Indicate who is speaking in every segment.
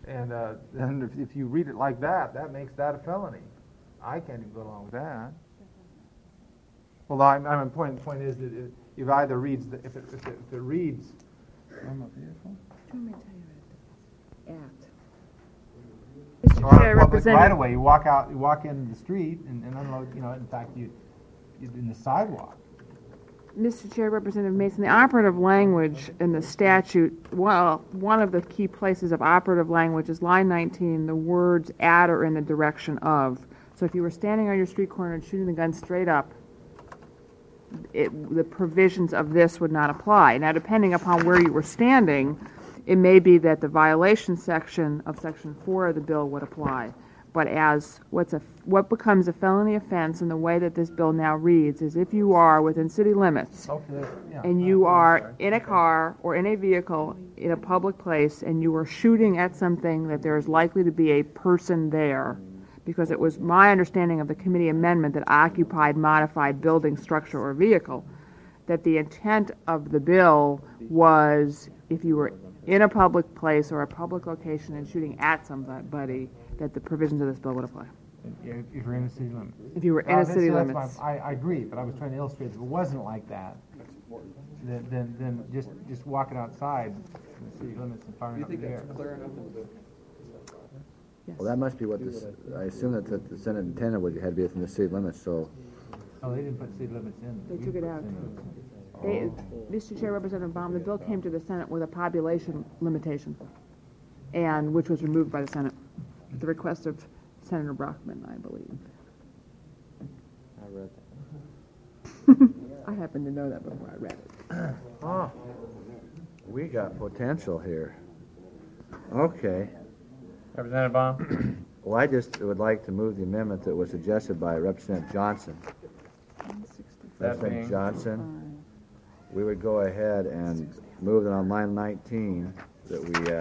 Speaker 1: then if you read it like that, that makes that a felony. I can't even go along with that. Well, my point is that it either reads, if it reads,
Speaker 2: From a vehicle?
Speaker 3: Mr. Chair,
Speaker 1: public
Speaker 3: Representative.
Speaker 1: right away, you walk into the street and unload, in fact, you in the sidewalk.
Speaker 3: Mr. Chair, Representative Mason, the operative language in the statute, well, one of the key places of operative language is line 19, the words at or in the direction of. So if you were standing on your street corner and shooting the gun straight up, the provisions of this would not apply. Now, depending upon where you were standing, it may be that the violation section of Section 4 of the bill would apply. But as what becomes a felony offense in the way that this bill now reads is if you are within city limits and you are in a car or in a vehicle in a public place and you are shooting at something that there is likely to be a person there, because it was my understanding of the committee amendment that occupied, modified building, structure, or vehicle, that the intent of the bill was if you were in a public place or a public location and shooting at somebody, that the provisions of this bill would apply.
Speaker 1: If you're in the city limits.
Speaker 3: If you were in a city limits.
Speaker 1: I agree, but I was trying to illustrate if it wasn't like that, then just walking outside in the city limits and firing up there.
Speaker 3: Yes.
Speaker 4: Well, that must be what this, I assume that the Senate intended would had to be within the city limits, so.
Speaker 1: Oh, they didn't put city limits in.
Speaker 3: They took it out. Mr. Chair, Representative Baum, the bill came to the Senate with a population limitation, and which was removed by the Senate at the request of Senator Brockman, I believe.
Speaker 4: I read that.
Speaker 3: I happen to know that before I read it.
Speaker 4: Oh, we got potential here. Okay.
Speaker 2: Representative Baum?
Speaker 4: Well, I just would like to move the amendment that was suggested by Representative Johnson. Representative Johnson, we would go ahead and move it on line 19 that we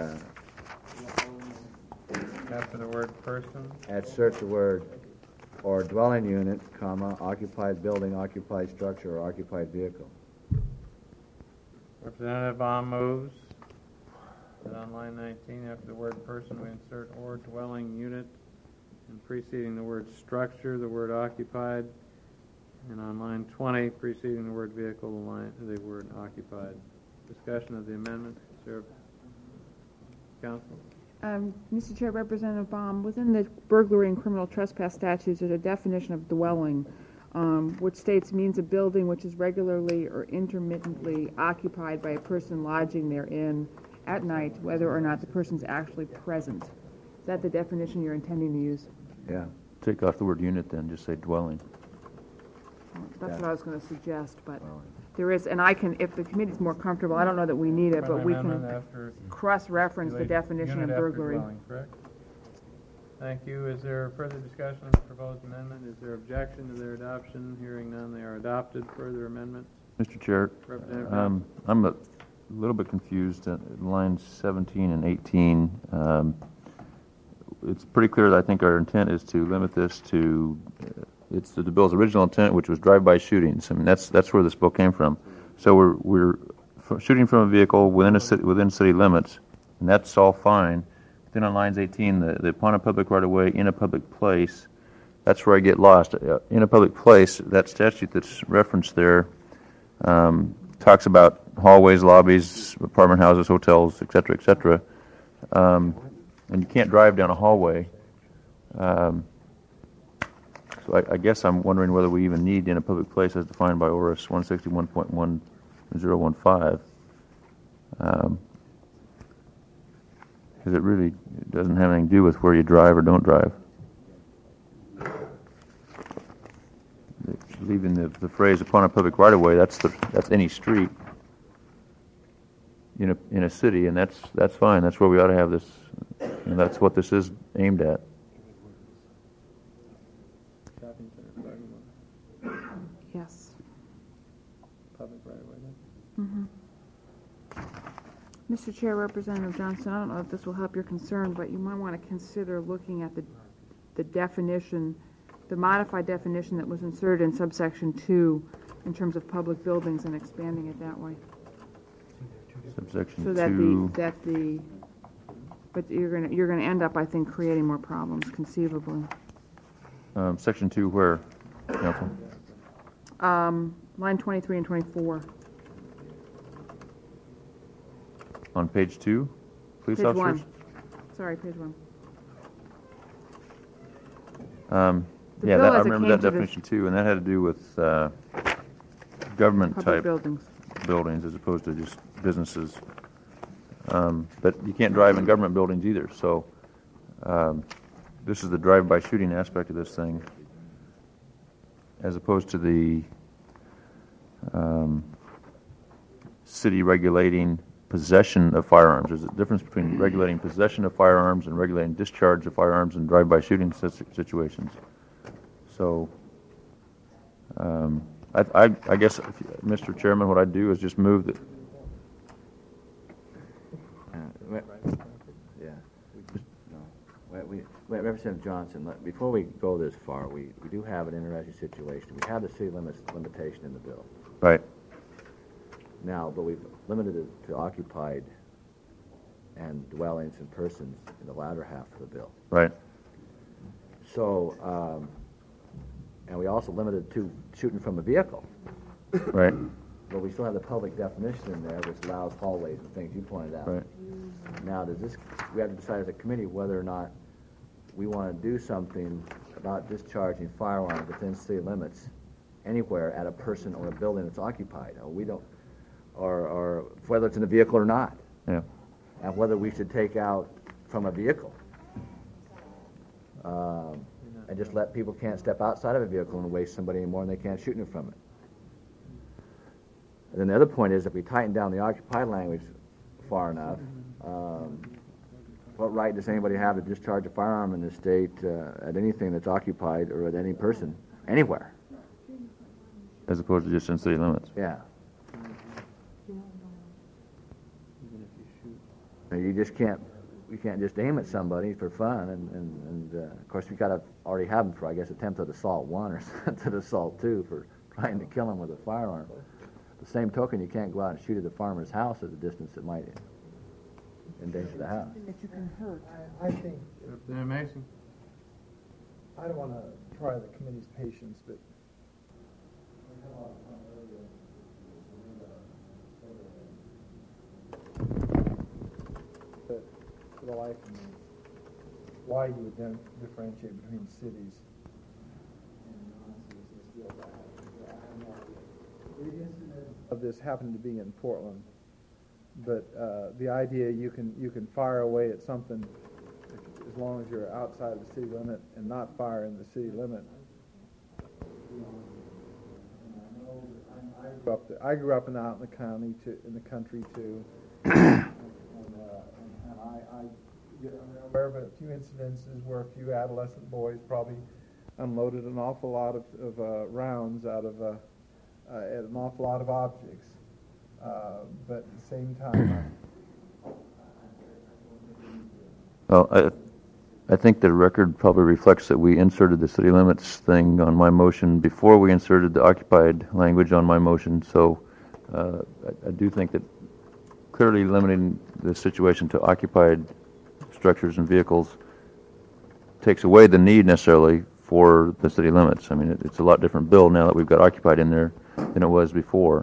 Speaker 2: After the word person?
Speaker 4: insert the word or dwelling unit, comma, occupied building, occupied structure, or occupied vehicle.
Speaker 2: Representative Baum moves that on line 19, after the word person, we insert or dwelling unit, and preceding the word structure, the word occupied, and on line 20, preceding the word vehicle, the word occupied. Discussion of the amendment. Sir, Counsel.
Speaker 3: Mr. Chair, Representative Baum, within the burglary and criminal trespass statutes, there's a definition of dwelling, which states means a building which is regularly or intermittently occupied by a person lodging therein at night, whether or not the person's actually present. Is that the definition you're intending to use?
Speaker 4: Yeah.
Speaker 5: Take off the word unit then, just say dwelling.
Speaker 3: That's what I was going to suggest, but there is, and I can, if the committee's more comfortable, I don't know that we need it, but we can cross-reference the definition of burglary.
Speaker 2: Dwelling, correct? Thank you. Is there further discussion on the proposed amendment? Is there objection to their adoption? Hearing none, they are adopted. Further amendments?
Speaker 5: Mr. Chair,
Speaker 2: Representative
Speaker 5: I'm a little bit confused at lines 17 and 18. It's pretty clear that I think our intent is to limit this to it's the bill's original intent, which was drive-by shootings. I mean, that's where this bill came from. So we're shooting from a vehicle within city limits, and that's all fine. Then on lines 18, the upon a public right-of-way in a public place, that's where I get lost. In a public place, that statute that's referenced there talks about hallways, lobbies, apartment houses, hotels, et cetera, and you can't drive down a hallway. So I guess I'm wondering whether we even need in a public place as defined by ORS 161.1015. Because it really doesn't have anything to do with where you drive or don't drive. Leaving the phrase upon a public right-of-way, that's any street in a city, and that's fine. That's where we ought to have this, and that's what this is aimed at.
Speaker 3: Yes.
Speaker 2: Public right-of-way.
Speaker 3: Mm-hmm. Mr. Chair, Representative Johnson, I don't know if this will help your concern, but you might want to consider looking at the definition, the modified definition that was inserted in subsection 2 in terms of public buildings and expanding it that way.
Speaker 5: Subsection
Speaker 3: So that
Speaker 5: 2.
Speaker 3: But you're gonna end up, I think, creating more problems conceivably.
Speaker 5: Section 2 where, Counsel?
Speaker 3: Line 23 and 24.
Speaker 5: On page 2, police
Speaker 3: Page
Speaker 5: officers?
Speaker 3: 1. Sorry, page 1. The
Speaker 5: Yeah,
Speaker 3: bill
Speaker 5: I
Speaker 3: as it
Speaker 5: remember
Speaker 3: came
Speaker 5: that
Speaker 3: to this-
Speaker 5: definition too, and that had to do with government-type
Speaker 3: Public buildings.
Speaker 5: buildings as opposed to just businesses. But you can't drive in government buildings either, so this is the drive-by shooting aspect of this thing, as opposed to the city regulating possession of firearms. There's a difference between regulating possession of firearms and regulating discharge of firearms in drive-by shooting situations. So, I guess, Mr. Chairman, what I'd do is just move that.
Speaker 4: Yeah. Representative Johnson, before we go this far, we do have an interesting situation. We have the city limits limitation in the bill
Speaker 5: Right.
Speaker 4: now, but we've limited it to occupied and dwellings and persons in the latter half of the bill.
Speaker 5: Right.
Speaker 4: So, and we also limited to shooting from a vehicle.
Speaker 5: Right.
Speaker 4: But we still have the public definition in there, which allows hallways and things you pointed out.
Speaker 5: Right.
Speaker 4: Now, we have to decide as a committee whether or not we want to do something about discharging firearms within city limits anywhere at a person or a building that's occupied. Or whether it's in a vehicle or not.
Speaker 5: Yeah.
Speaker 4: And whether we should take out from a vehicle. And just let people can't step outside of a vehicle and waste somebody anymore and they can't shoot from it. And then the other point is, if we tighten down the occupied language far enough, what right does anybody have to discharge a firearm in the state at anything that's occupied or at any person, anywhere?
Speaker 5: As opposed to just in city limits.
Speaker 4: Yeah. You can't just aim at somebody for fun, and of course we gotta already have them for, I guess, attempted assault 1 or attempted assault 2 for trying to kill them with a firearm. The same token, you can't go out and shoot at a farmer's house at a distance that might endanger the house.
Speaker 6: I think,
Speaker 2: Representative Mason?
Speaker 6: I don't want to try the committee's patience, but for the life of me, why you would then differentiate between cities and non-cities is still bad. I have no idea. The incident of this happened to be in Portland, but the idea you can fire away at something as long as you're outside the city limit and not fire in the city limit. I grew up out in the county in the country too, and I'm aware of a few incidences where a few adolescent boys probably unloaded an awful lot of rounds out of at an awful lot of objects, but at the same time.
Speaker 5: Well, I think the record probably reflects that we inserted the city limits thing on my motion before we inserted the occupied language on my motion. So I do think that clearly limiting the situation to occupied structures and vehicles takes away the need necessarily for the city limits. I mean, it's a lot different bill now that we've got occupied in there than it was before.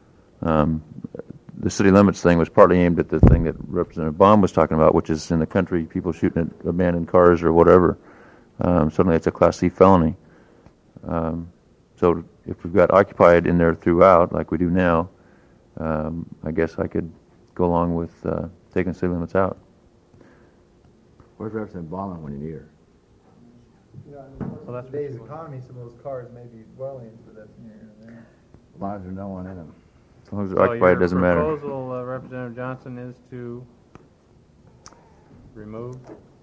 Speaker 5: The city limits thing was partly aimed at the thing that Representative Baum was talking about, which is in the country, people shooting at abandoned cars or whatever. Certainly it's a Class C felony. So if we've got occupied in there throughout, like we do now, I guess I could go along with taking city limits out.
Speaker 4: Where's Representative Ballin when you need her?
Speaker 6: You know,
Speaker 2: Well, that's
Speaker 6: in
Speaker 2: what
Speaker 6: today's
Speaker 2: you want.
Speaker 6: economy, some of those cars may be dwellings, but that's near there.
Speaker 4: As long as there's no one in them.
Speaker 5: As long as they're occupied, it doesn't matter.
Speaker 2: Your proposal, Representative Johnson, is to remove?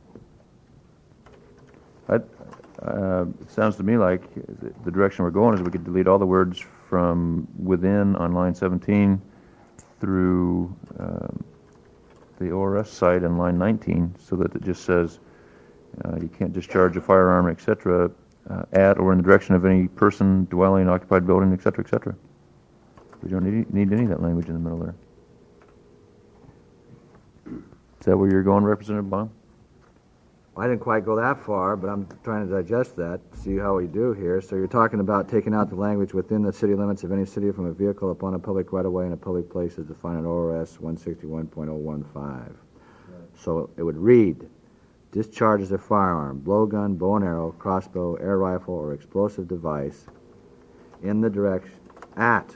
Speaker 5: It sounds to me like the direction we're going is we could delete all the words from within on line 17 through the ORS site on line 19, so that it just says you can't discharge a firearm, etc., at or in the direction of any person, dwelling, occupied building, etc., etc. We don't need any of that language in the middle there. that where you're going, Representative Baum?
Speaker 4: I didn't quite go that far, but I'm trying to digest that, see how we do here. So you're talking about taking out the language within the city limits of any city from a vehicle upon a public right-of-way in a public place as defined in ORS 161.015. So it would read, discharges a firearm, blowgun, bow and arrow, crossbow, air rifle, or explosive device in the direction, at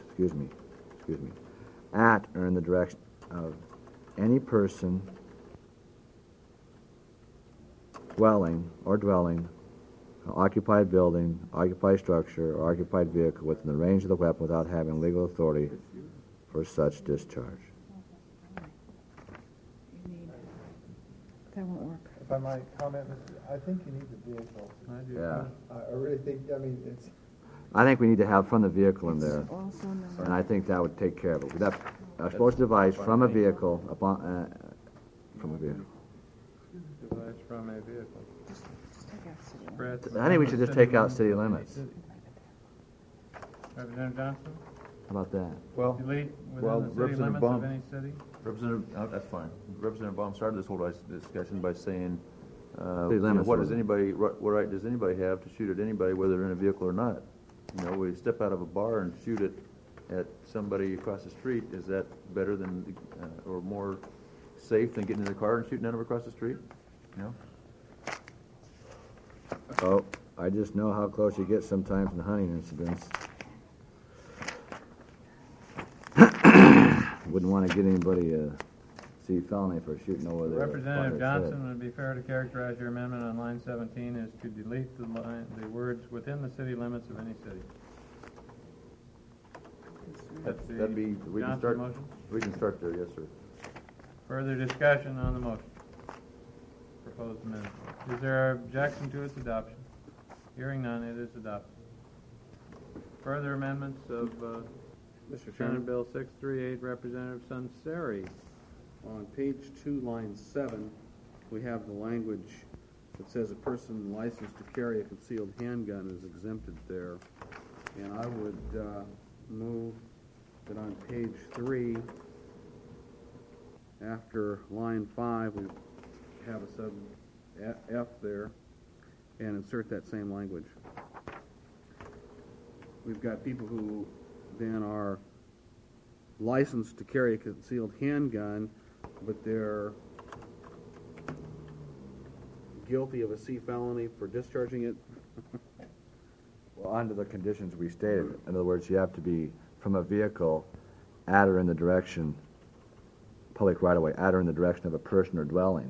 Speaker 4: or in the direction of any person, dwelling, occupied building, occupied structure, or occupied vehicle within the range of the weapon without having legal authority for such discharge.
Speaker 3: That won't work.
Speaker 1: If I might comment, I think you need the vehicle.
Speaker 2: I do.
Speaker 4: Yeah.
Speaker 1: I really think, I mean, it's,
Speaker 4: I think we need to have from the vehicle in there,
Speaker 3: Also, no.
Speaker 4: and I think that would take care of it. That explosive device from a vehicle upon, from a vehicle.
Speaker 2: Device from a vehicle. Spread
Speaker 4: I think we should just take out city limits.
Speaker 2: Representative Johnson?
Speaker 4: How about that?
Speaker 5: Well,
Speaker 2: Delete
Speaker 5: well,
Speaker 2: within the city
Speaker 5: Representative
Speaker 2: limits
Speaker 5: Baum-
Speaker 2: of any city?
Speaker 5: Representative, that's fine. Representative Baum started this whole discussion by saying,
Speaker 4: City limits
Speaker 5: what
Speaker 4: were-
Speaker 5: does anybody, what right does anybody have to shoot at anybody, whether they're in a vehicle or not? You know, we step out of a bar and shoot it at somebody across the street, is that better than, or more safe than getting in the car and shooting at them across the street? No?
Speaker 4: Oh, I just know how close you get sometimes in hunting incidents. Wouldn't want to get anybody a C felony for shooting over there.
Speaker 2: Representative Johnson, would it be fair to characterize your amendment on line 17 as to delete the words within the city limits of any city? That's the
Speaker 5: That'd be, we can
Speaker 2: Johnson
Speaker 5: start,
Speaker 2: motion?
Speaker 5: we can start there, yes, sir.
Speaker 2: Further discussion on the motion? Proposed amendment. Is there objection to its adoption? Hearing none, it is adopted. Further amendments of
Speaker 7: Mr.
Speaker 2: Senate
Speaker 7: Chairman,
Speaker 2: Bill 638, Representative Sunseri.
Speaker 7: on page 2, line 7, we have the language that says a person licensed to carry a concealed handgun is exempted there. And I would move that on page 3, after line 5, we have a sub F there, and insert that same language. We've got people who then are licensed to carry a concealed handgun, but they're guilty of a C felony for discharging it.
Speaker 4: Well, under the conditions we stated, in other words, you have to be from a vehicle at or in the direction, public right-of-way, at or in the direction of a person or dwelling.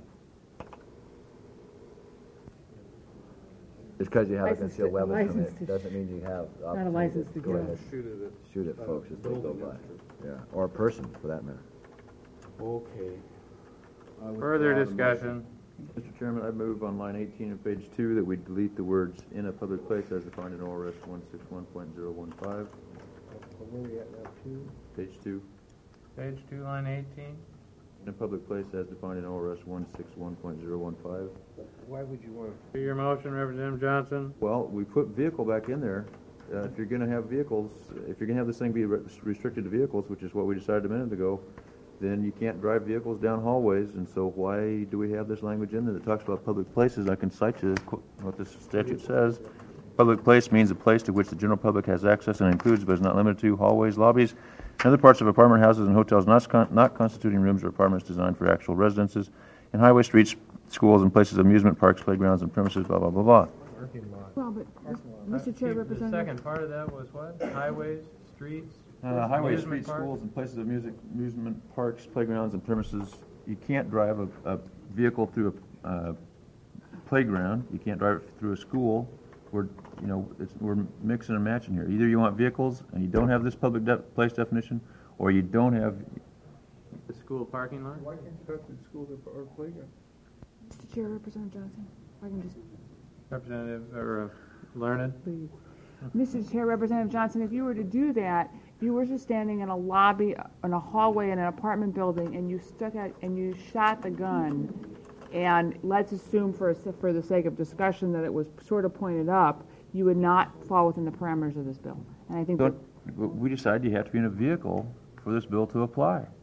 Speaker 4: Just because you have a
Speaker 3: Licensed
Speaker 4: concealed
Speaker 3: to-
Speaker 4: weapon permit
Speaker 3: licensed to
Speaker 4: doesn't mean you have the
Speaker 3: Not a
Speaker 4: opportunity
Speaker 3: license to
Speaker 4: go
Speaker 3: kill.
Speaker 4: ahead
Speaker 7: Shoot it at
Speaker 4: shoot at folks as they go
Speaker 7: building
Speaker 4: by.
Speaker 7: officer.
Speaker 4: Yeah, or a person, for that matter.
Speaker 7: Okay. I would
Speaker 2: Further
Speaker 7: draw the
Speaker 2: discussion.
Speaker 5: Mr. Chairman, I move on line 18 of page 2 that we delete the words "in a public place" as defined in ORS 161.015.
Speaker 1: where we at now, 2?
Speaker 5: Page 2,
Speaker 2: Page 2, line 18.
Speaker 5: in a public place as defined in ORS 161.015.
Speaker 1: Why would you want
Speaker 2: To your motion, Representative Johnson.
Speaker 5: Well, we put vehicle back in there. If you're going to have vehicles, if you're going to have this thing be restricted to vehicles, which is what we decided a minute ago, then you can't drive vehicles down hallways, and so why do we have this language in there that talks about public places? I can cite you what this statute says. Public place means a place to which the general public has access and includes, but is not limited to, hallways, lobbies, and other parts of apartment houses and hotels not constituting rooms or apartments designed for actual residences, and highway, streets, schools, and places of amusement, parks, playgrounds, and premises, blah, blah, blah, blah.
Speaker 1: parking lot?
Speaker 3: Well, but, Mr. Chair,
Speaker 2: The
Speaker 3: Representative.
Speaker 2: second part of that was what? Highways, streets?
Speaker 5: Highways,
Speaker 2: amusement
Speaker 5: streets,
Speaker 2: parks?
Speaker 5: schools, and places of music, amusement, parks, playgrounds, and premises. You can't drive a vehicle through a playground. You can't drive it through a school. We're mixing and matching here. Either you want vehicles and you don't have this public place definition, or you don't have.
Speaker 2: The school parking lot?
Speaker 6: Why can't you cut the school or playground?
Speaker 3: Mr. Chair, Representative Johnson, if I can just
Speaker 2: Representative, or Learned?
Speaker 3: please. Mr. Chair, Representative Johnson, if you were to do that, if you were just standing in a lobby, in a hallway in an apartment building, and you shot the gun, and let's assume for the sake of discussion that it was sort of pointed up, you would not fall within the parameters of this bill. And I think that,
Speaker 5: We decide you have to be in a vehicle for this bill to apply.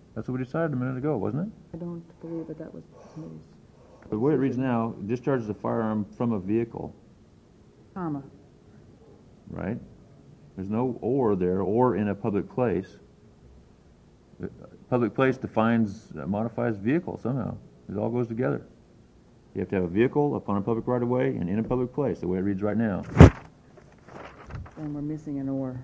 Speaker 5: That's what we decided a minute ago, wasn't it?
Speaker 3: I don't believe that that was the committee's
Speaker 5: The way it reads now, discharges a firearm from a vehicle,
Speaker 3: comma.
Speaker 5: right? There's no or there, or in a public place. Public place modifies vehicle somehow. It all goes together. You have to have a vehicle upon a public right-of-way and in a public place, the way it reads right now.
Speaker 3: And we're missing an or.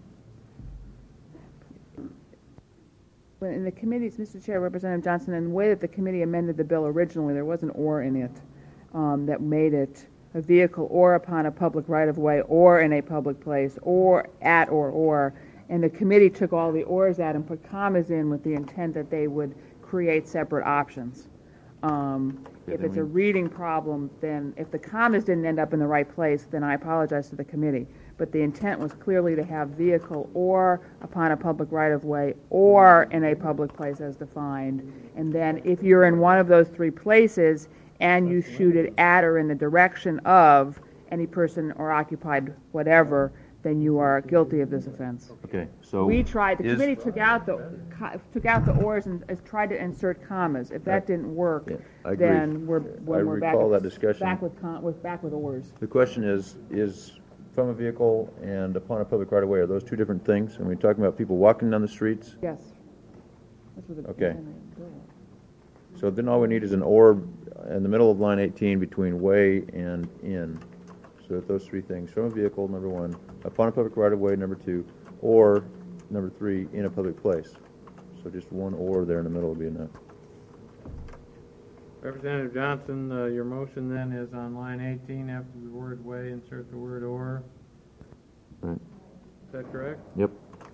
Speaker 3: When in the committees, Mr. Chair, Representative Johnson, in the way that the committee amended the bill originally, there was an or in it that made it a vehicle or upon a public right-of-way or in a public place or at or. And the committee took all the ors out and put commas in with the intent that they would create separate options. If it's a reading problem, then if the commas didn't end up in the right place, then I apologize to the committee. But the intent was clearly to have vehicle or upon a public right-of-way or in a public place as defined. And then if you're in one of those three places and you shoot it at or in the direction of any person or occupied whatever, then you are guilty of this offense.
Speaker 5: Okay, so
Speaker 3: We tried, the committee took out the ors and tried to insert commas. If that didn't work,
Speaker 5: Yeah, I agree.
Speaker 3: then we're back
Speaker 5: recall that discussion.
Speaker 3: back with ors.
Speaker 5: the question is from a vehicle and upon a public right-of-way, are those two different things? Are we talking about people walking down the streets?
Speaker 3: Yes. That's what the
Speaker 5: Okay. So then all we need is an or in the middle of line 18 between way and in. So that those three things, from a vehicle, number one, upon a public right-of-way, number two, or, number three, in a public place. So just one or there in the middle would be enough.
Speaker 2: Representative Johnson, your motion then is on line 18, after the word way, insert the word or.
Speaker 5: Right.
Speaker 2: Is that correct?
Speaker 5: Yep.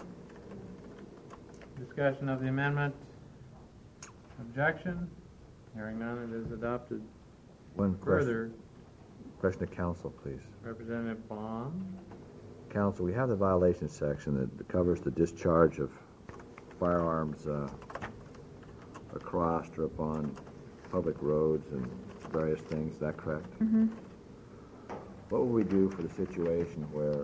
Speaker 2: Discussion of the amendment. Objection? Hearing none, it is adopted.
Speaker 4: One
Speaker 2: Further,
Speaker 4: question to council, please.
Speaker 2: Representative Baum.
Speaker 4: Council, we have the violation section that covers the discharge of firearms across or upon public roads and various things. Is that correct?
Speaker 3: Mm-hmm.
Speaker 4: What would we do for the situation where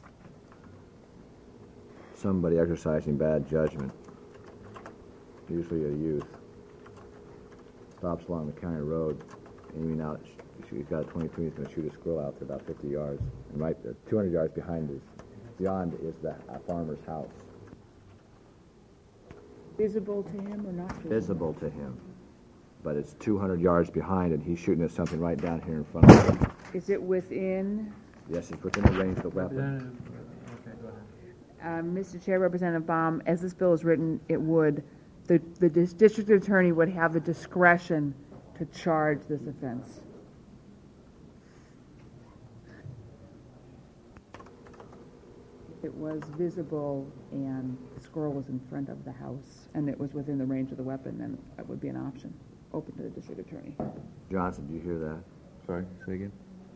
Speaker 4: somebody exercising bad judgment, usually a youth, stops along the county road, aiming out, he's got a 22, he's going to shoot a squirrel out to about 50 yards, and right 200 yards beyond is a farmer's house.
Speaker 3: Visible to him or not
Speaker 4: Visible to him, but it's 200 yards behind, and he's shooting at something right down here in front of him.
Speaker 3: Is it within,
Speaker 4: Yes, it's within the range of the weapon.
Speaker 2: Representative, okay, go ahead.
Speaker 3: Mr. Chair, Representative Baum, as this bill is written, it would, the district attorney would have the discretion to charge this offense. If it was visible and the squirrel was in front of the house and it was within the range of the weapon, then that would be an option, open to the district attorney.
Speaker 4: Johnson, do you hear that?
Speaker 5: Sorry, say again?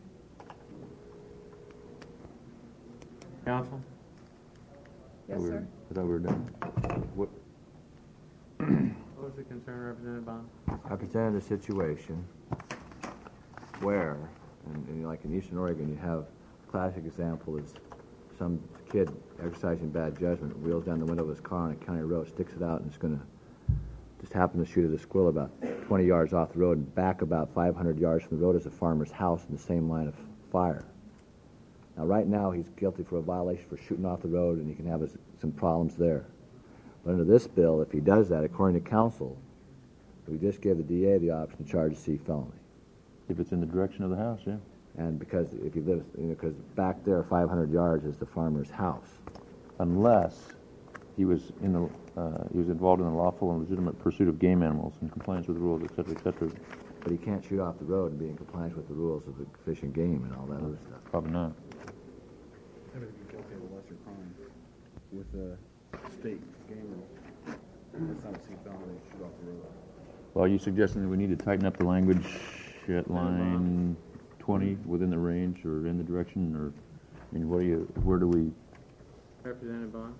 Speaker 2: Counsel?
Speaker 3: Yes, sir.
Speaker 5: I thought we were done. What?
Speaker 2: What was the concern, Representative Baum?
Speaker 4: I presented a situation where, and like in Eastern Oregon, you have a classic example is some kid exercising bad judgment, wheels down the window of his car on a county road, sticks it out, and it's going to just happen to shoot at a squirrel about 20 yards off the road, and back about 500 yards from the road is a farmer's house in the same line of fire. Now, right now, he's guilty for a violation for shooting off the road, and he can have some problems there. But under this bill, if he does that, according to counsel, we just gave the DA the option to charge a C felony.
Speaker 5: If it's in the direction of the house, yeah.
Speaker 4: And because if he lives, because back there, 500 yards is the farmer's house.
Speaker 5: Unless he was involved in the lawful and legitimate pursuit of game animals in compliance with the rules, et cetera, et cetera.
Speaker 4: But he can't shoot off the road and be in compliance with the rules of the Fish and Game and all that other stuff.
Speaker 5: Probably not.
Speaker 7: He would be guilty of a lesser crime with a state game rule. It's not a C felony, shoot off the road.
Speaker 5: Well, are you suggesting that we need to tighten up the language at line 20 within the range or in the direction, or, I mean, where do we?
Speaker 2: Representative Baum?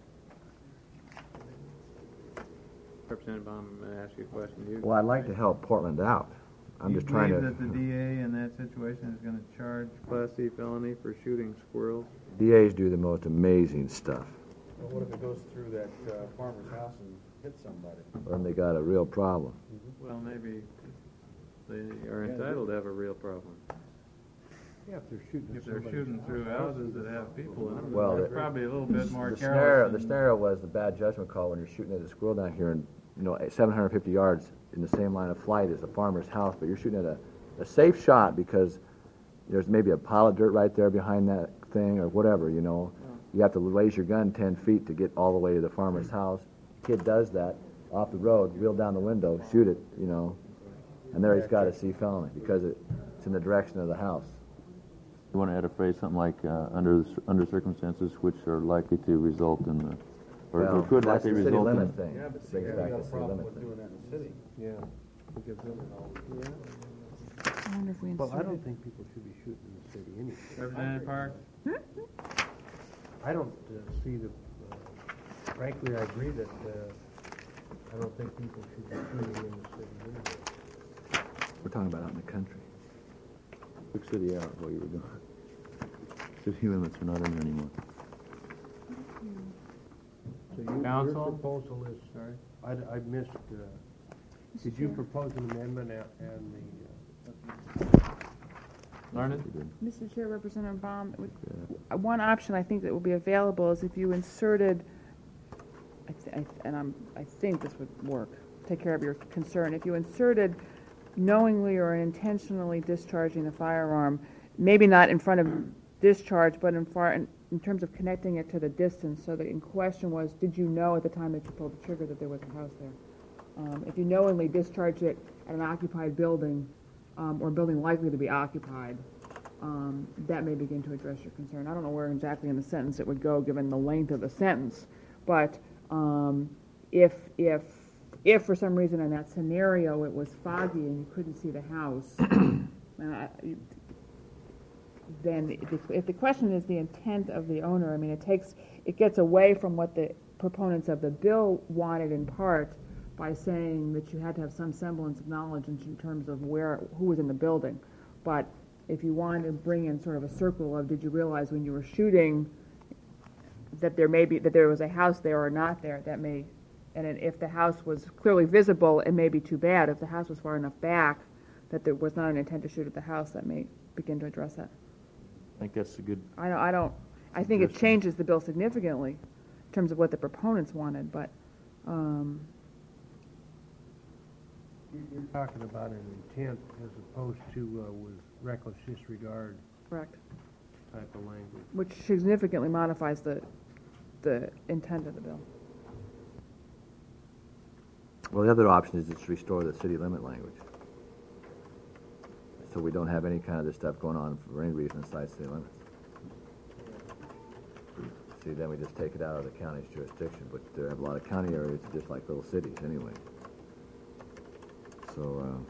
Speaker 2: Representative Baum, I'm going to ask you a question.
Speaker 4: Well, I'd like to help Portland out. I'm just trying to...
Speaker 2: You believe that the DA in that situation is going to charge Class C felony for shooting squirrels?
Speaker 4: DAs do the most amazing stuff.
Speaker 6: Well, what if it goes through that farmer's house and
Speaker 7: hit somebody.
Speaker 4: then they got a real problem.
Speaker 2: Well, maybe they are entitled to have a real problem.
Speaker 6: Yeah, if they're shooting.
Speaker 2: If they're shooting through houses that have people in them,
Speaker 4: Well,
Speaker 2: they're
Speaker 4: the-
Speaker 2: probably a little bit more
Speaker 4: The
Speaker 2: careless.
Speaker 4: scenario was the bad judgment call when you're shooting at a squirrel down here and, 750 yards in the same line of flight as the farmer's house, but you're shooting at a safe shot because there's maybe a pile of dirt right there behind that thing or whatever, You have to raise your gun 10 feet to get all the way to the farmer's house. Kid does that off the road, reel down the window, shoot it, and there he's got a C felony because it's in the direction of the house.
Speaker 5: You want to add a phrase, something like, under circumstances which are likely to result in the, or
Speaker 4: Well,
Speaker 5: could
Speaker 4: that's
Speaker 5: likely
Speaker 4: the city
Speaker 5: result in.
Speaker 4: limit thing.
Speaker 7: Yeah, but see,
Speaker 4: Brings
Speaker 7: you
Speaker 4: back
Speaker 7: got
Speaker 4: the
Speaker 7: a
Speaker 4: city
Speaker 7: problem
Speaker 4: limit
Speaker 7: with
Speaker 4: thing.
Speaker 7: doing that in the city.
Speaker 6: Yeah. Because
Speaker 3: I wonder if we
Speaker 6: well, I don't
Speaker 3: inserted,
Speaker 6: think people should be shooting in the city anyway.
Speaker 2: Representative Parks?
Speaker 6: I don't see frankly, I agree that I don't think people should be shooting in the city anyway.
Speaker 4: We're talking about out in the country.
Speaker 5: Took city out while you were gone. City limits are not in there anymore.
Speaker 6: So your
Speaker 2: Counsel?
Speaker 6: proposal is,
Speaker 2: Sorry?
Speaker 6: I missed, did you propose an amendment and
Speaker 2: Learned?
Speaker 3: Mr. Chair, Representative Baum, one option I think that would be available is if you inserted, I think this would work, take care of your concern, if you inserted knowingly or intentionally discharging a firearm, maybe not in front of discharge, but in terms of connecting it to the distance, so the question was, did you know at the time that you pulled the trigger that there was a house there? If you knowingly discharge it at an occupied building, or building likely to be occupied, that may begin to address your concern. I don't know where exactly in the sentence it would go, given the length of the sentence, but if for some reason in that scenario it was foggy and you couldn't see the house, then if the question is the intent of the owner, I mean, it gets away from what the proponents of the bill wanted in part by saying that you had to have some semblance of knowledge in terms of who was in the building. But if you wanted to bring in sort of a circle of, did you realize when you were shooting that there was a house there or not there, that may, and if the house was clearly visible, it may be too bad. If the house was far enough back that there was not an intent to shoot at the house, that may begin to address that.
Speaker 5: I think that's a good,
Speaker 3: I think it changes the bill significantly in terms of what the proponents wanted, but,
Speaker 6: you're talking about an intent as opposed to with reckless disregard
Speaker 3: correct,
Speaker 6: type of language.
Speaker 3: which significantly modifies the intent of the bill.
Speaker 4: Well, the other option is just restore the city limit language. So we don't have any kind of this stuff going on for any reason inside city limits. See, then we just take it out of the county's jurisdiction, but there have a lot of county areas just like little cities anyway. So,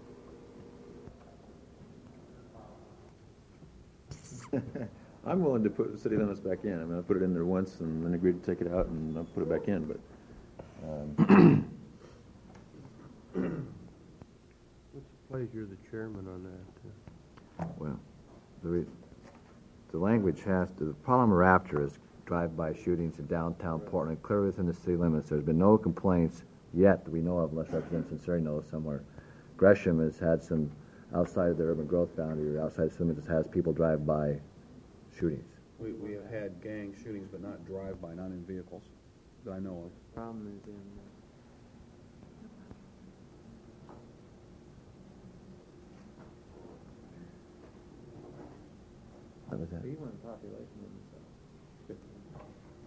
Speaker 5: I'm willing to put city limits back in. I mean, I put it in there once and then agreed to take it out and I'll put it back in, but,
Speaker 6: What's the pleasure of the chairman on that?
Speaker 4: well, the language the problem we're after is drive-by shootings in downtown Portland, clear within the city limits. There's been no complaints yet that we know of, unless Representative Cincinnati knows somewhere. Gresham has had some outside of the urban growth boundary, or outside the city limits, has people drive-by shootings.
Speaker 7: We have had gang shootings, but not drive-by, not in vehicles that I know of.
Speaker 2: Problem is in
Speaker 4: What was that?
Speaker 2: Cleveland population in the south.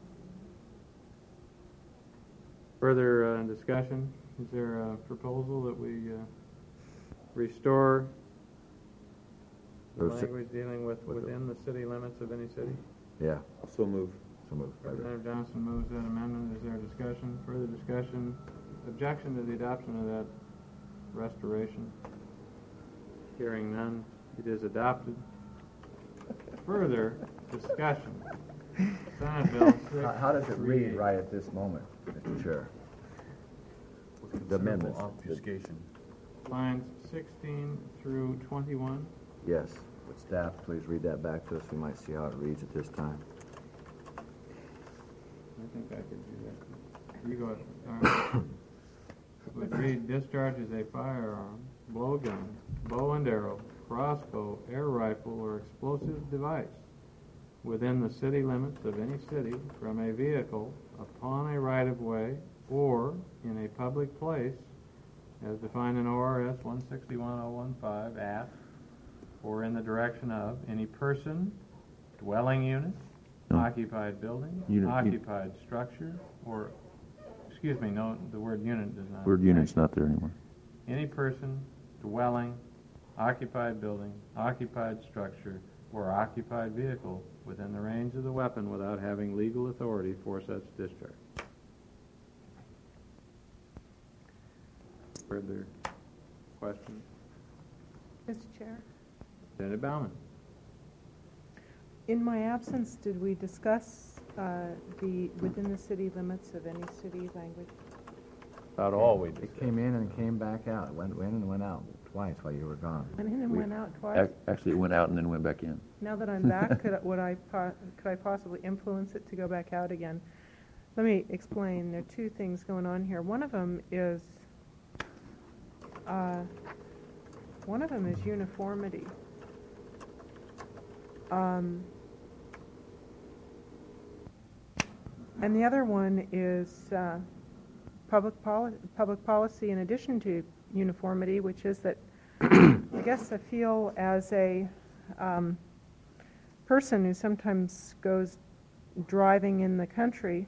Speaker 2: Further discussion? Is there a proposal that we restore the
Speaker 4: Or si-
Speaker 2: language dealing with within the city limits of any city?
Speaker 4: Yeah,
Speaker 5: so move.
Speaker 4: so move.
Speaker 2: Representative Johnson moves that amendment. Is there discussion? Further discussion? Objection to the adoption of that restoration? Hearing none, it is adopted. Further discussion. Senate Bill 6.
Speaker 4: How does it read right at this moment, Mr. Chair? The amendments.
Speaker 7: Obfuscation.
Speaker 2: Lines 16 through 21.
Speaker 4: Yes. Would staff please read that back to us? We might see how it reads at this time.
Speaker 2: I think I could do that. You go ahead. Would read discharges a firearm, blowgun, bow and arrow, crossbow, air rifle, or explosive device within the city limits of any city from a vehicle upon a right-of-way or in a public place as defined in ORS 161.015 at or in the direction of any person, dwelling unit, occupied building, occupied structure, or, excuse me, no, the word unit does not.
Speaker 5: Word unit's not there anymore.
Speaker 2: Any person, dwelling, occupied building, occupied structure, or occupied vehicle within the range of the weapon without having legal authority for such discharge. Further questions?
Speaker 8: Mr. Chair,
Speaker 2: Senator Bauman.
Speaker 8: in my absence, did we discuss the within the city limits of any city language?
Speaker 2: About all we
Speaker 4: It
Speaker 2: discussed.
Speaker 4: came in and came back out. It went in and went out twice while you were gone.
Speaker 8: Went in and went out twice.
Speaker 5: Actually, it went out and then went back in.
Speaker 8: Now that I'm back, could I possibly influence it to go back out again? Let me explain. There are two things going on here. One of them is uniformity. And the other one is public policy in addition to uniformity, which is that I guess I feel as a person who sometimes goes driving in the country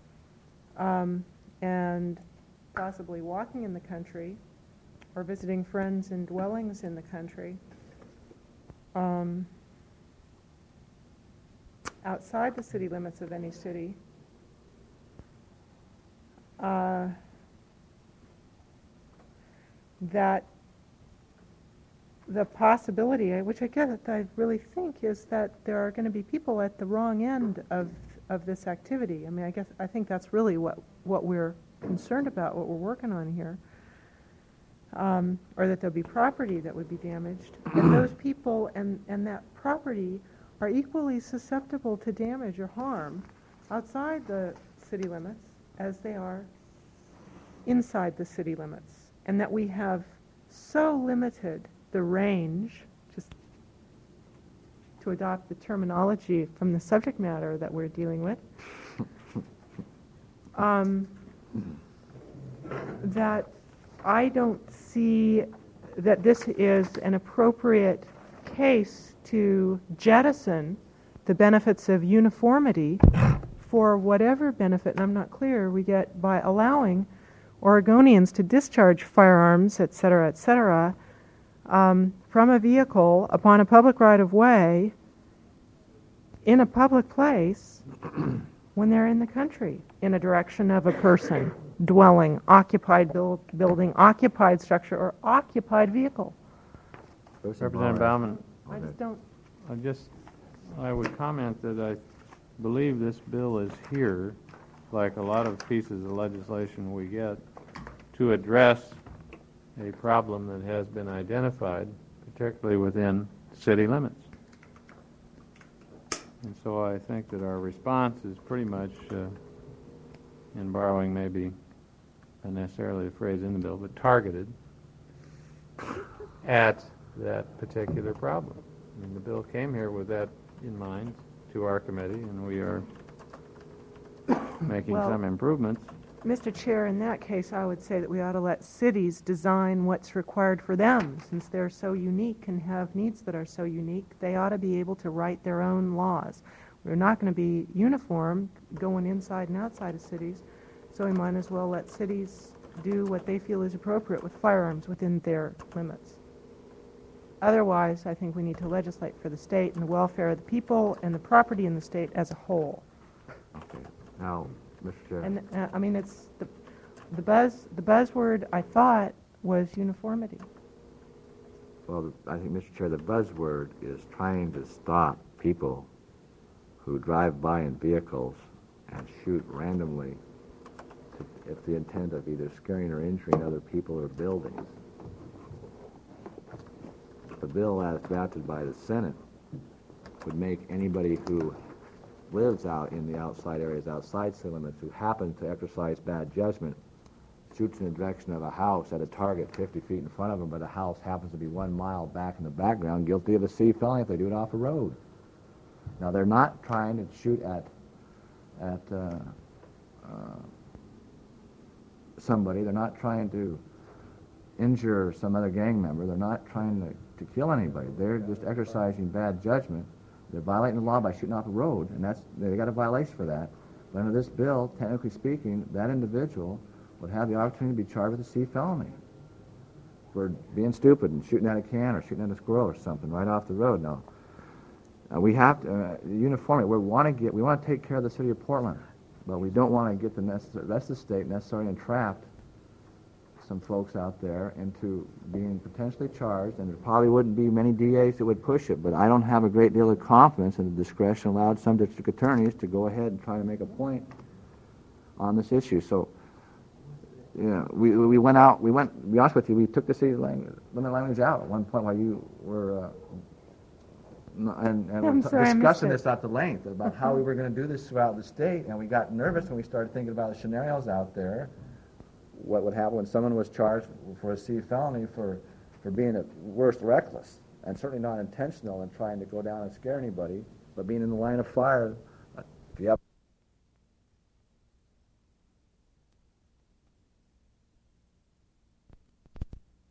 Speaker 8: and possibly walking in the country or visiting friends in dwellings in the country, outside the city limits of any city, that the possibility, which I really think, is that there are going to be people at the wrong end of this activity. I mean, I think that's really what we're concerned about, what we're working on here, or that there'll be property that would be damaged, and those people and that property are equally susceptible to damage or harm outside the city limits as they are inside the city limits, and that we have so limited the range, just to adopt the terminology from the subject matter that we're dealing with, that I don't see that this is an appropriate case to jettison the benefits of uniformity for whatever benefit, and I'm not clear, we get by allowing Oregonians to discharge firearms, et cetera, from a vehicle upon a public right-of-way in a public place when they're in the country, in a direction of a person, dwelling, occupied building, occupied structure, or occupied vehicle.
Speaker 2: Representative Bauman,
Speaker 8: I just don't...
Speaker 2: I would comment that I believe this bill is here, like a lot of pieces of legislation we get, to address a problem that has been identified, particularly within city limits. And so I think that our response is pretty much, in borrowing maybe not necessarily the phrase in the bill, but targeted at that particular problem. I mean, the bill came here with that in mind to our committee, and we are making some improvements.
Speaker 8: Mr. Chair, in that case, I would say that we ought to let cities design what's required for them. Since they're so unique and have needs that are so unique, they ought to be able to write their own laws. We're not going to be uniform going inside and outside of cities, so we might as well let cities do what they feel is appropriate with firearms within their limits. Otherwise, I think we need to legislate for the state and the welfare of the people and the property in the state as a whole.
Speaker 4: Okay. Now, Mr. Chair.
Speaker 8: And I mean, it's the buzzword I thought was uniformity.
Speaker 4: Well, I think, Mr. Chair, the buzzword is trying to stop people who drive by in vehicles and shoot randomly if the intent of either scaring or injuring other people or buildings. The bill as drafted by the Senate would make anybody who lives out in the outside areas outside city limits who happens to exercise bad judgment shoots in the direction of a house at a target 50 feet in front of them, but the house happens to be 1 mile back in the background, guilty of a C felony if they do it off a road. Now, they're not trying to shoot at somebody. They're not trying to injure some other gang member. They're not trying to kill anybody. They're just exercising bad judgment. They're violating the law by shooting off a road, and they got a violation for that. But under this bill, technically speaking, that individual would have the opportunity to be charged with a C felony for being stupid and shooting at a can or shooting at a squirrel or something right off the road. Now, we have to uniformity. We want to take care of the city of Portland, but we don't want to get the rest of the state necessarily entrapped some folks out there into being potentially charged, and there probably wouldn't be many DAs that would push it, but I don't have a great deal of confidence in the discretion allowed some district attorneys to go ahead and try to make a point on this issue. So, yeah, we went out, to be honest with you, we took the city limit language out at one point while you were, and we were discussing this at the length about how we were going to do this throughout the state, and we got nervous when we started thinking about the scenarios out there. What would happen when someone was charged for a C felony for being at worst reckless, and certainly not intentional in trying to go down and scare anybody, but being in the line of fire. If you have